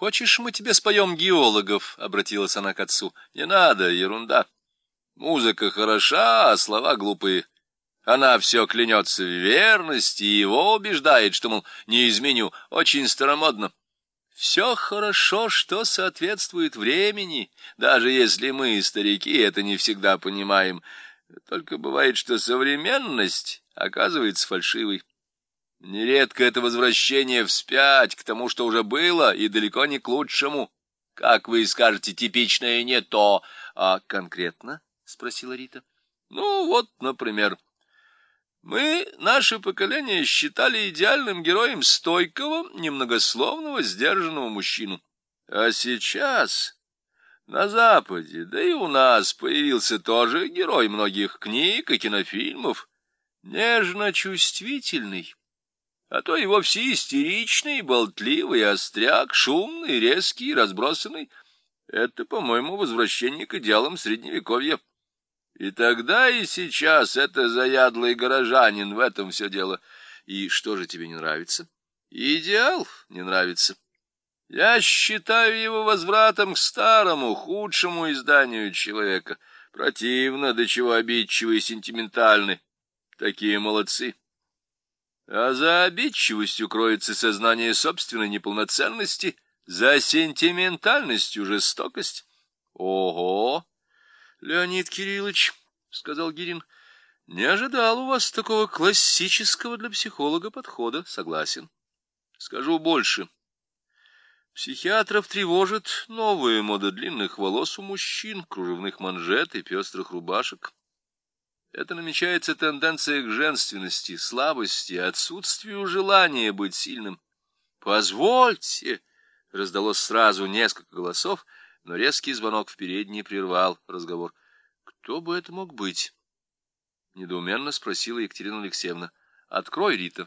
хочешь, мы тебе споем геологов? — обратилась она к отцу. — Не надо, ерунда. Музыка хороша, а слова глупые. Она все клянется в верности и его убеждает, что, мол, не изменю, очень старомодно. Все хорошо, что соответствует времени, даже если мы, старики, это не всегда понимаем. Только бывает, что современность оказывается фальшивой. Нередко это возвращение вспять к тому, что уже было, и далеко не к лучшему. Как вы скажете, типичное не то. — А конкретно? — спросила Рита. — Ну, вот, например... наше поколение, считали идеальным героем стойкого, немногословного, сдержанного мужчину. А сейчас на Западе, да и у нас, появился тоже герой многих книг и кинофильмов, нежно-чувствительный, а то и вовсе истеричный, болтливый, остряк, шумный, резкий, разбросанный. Это, по-моему, возвращение к идеалам Средневековья. И тогда, и сейчас это заядлый горожанин, в этом все дело. И что же тебе не нравится? Идеал не нравится. Я считаю его возвратом к старому, худшему изданию человека. Противно, до чего обидчивы и сентиментальны. Такие молодцы. А за обидчивостью кроется сознание собственной неполноценности, за сентиментальностью жестокость. Ого! Леонид Кириллович, — сказал Гирин, — не ожидал у вас такого классического для психолога подхода. Согласен. Скажу больше. Психиатров тревожит новая мода длинных волос у мужчин, кружевных манжет и пестрых рубашек. Это намечается тенденция к женственности, слабости, отсутствию желания быть сильным. «Позвольте!» — раздалось сразу несколько голосов, но резкий звонок в передней прервал разговор. — Кто бы это мог быть? — недоуменно спросила Екатерина Алексеевна. — Открой, Рита.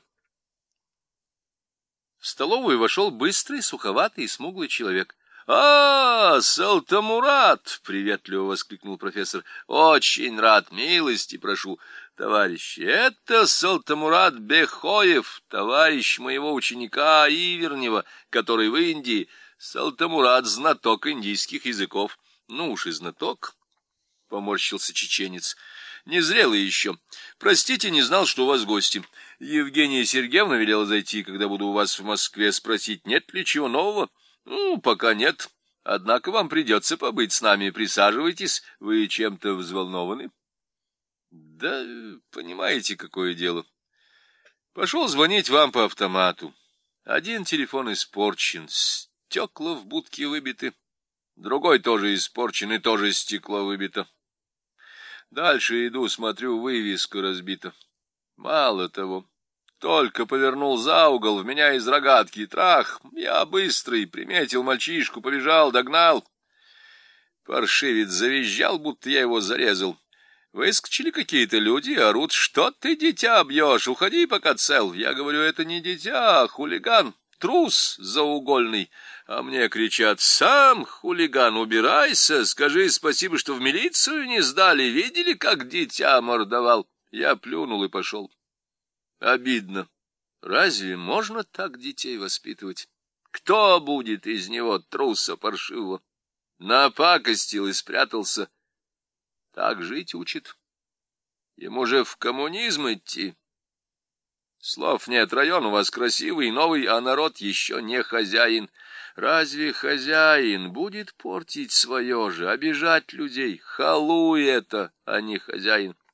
В столовую вошел быстрый, суховатый и смуглый человек. — Салтамурат! — приветливо воскликнул профессор. — Очень рад, милости прошу. Товарищи, это Салтамурат Бехоев, товарищ моего ученика Ивернева, который в Индии. Салтамурат — знаток индийских языков. — Ну уж и знаток, — поморщился чеченец. — Незрелый еще. Простите, не знал, что у вас гости. Евгения Сергеевна велела зайти, когда буду у вас в Москве, спросить, нет ли чего нового. — Ну, пока нет. Однако вам придется побыть с нами. Присаживайтесь. Вы чем-то взволнованы? — Да, понимаете, какое дело. Пошел звонить вам по автомату. Один телефон испорчен, стекла в будке выбиты. Другой тоже испорчен, и тоже стекло выбито. Дальше иду, смотрю, вывеска разбита. Мало того, только повернул за угол, в меня из рогатки трах. Я быстрый, приметил мальчишку, побежал, догнал. Паршивец завизжал, будто я его зарезал. Выскочили какие-то люди, орут: что ты дитя бьешь, уходи, пока цел. Я говорю: это не дитя, а хулиган, трус заугольный. А мне кричат: сам хулиган, убирайся, скажи спасибо, что в милицию не сдали, видели, как дитя мордовал. Я плюнул и пошел. Обидно. Разве можно так детей воспитывать? Кто будет из него труса паршивого? Напакостил и спрятался. Так жить учит. Ему же в коммунизм идти. Слов нет, район у вас красивый, новый, а народ еще не хозяин. Разве хозяин будет портить свое же, обижать людей? Халуй это, а не хозяин.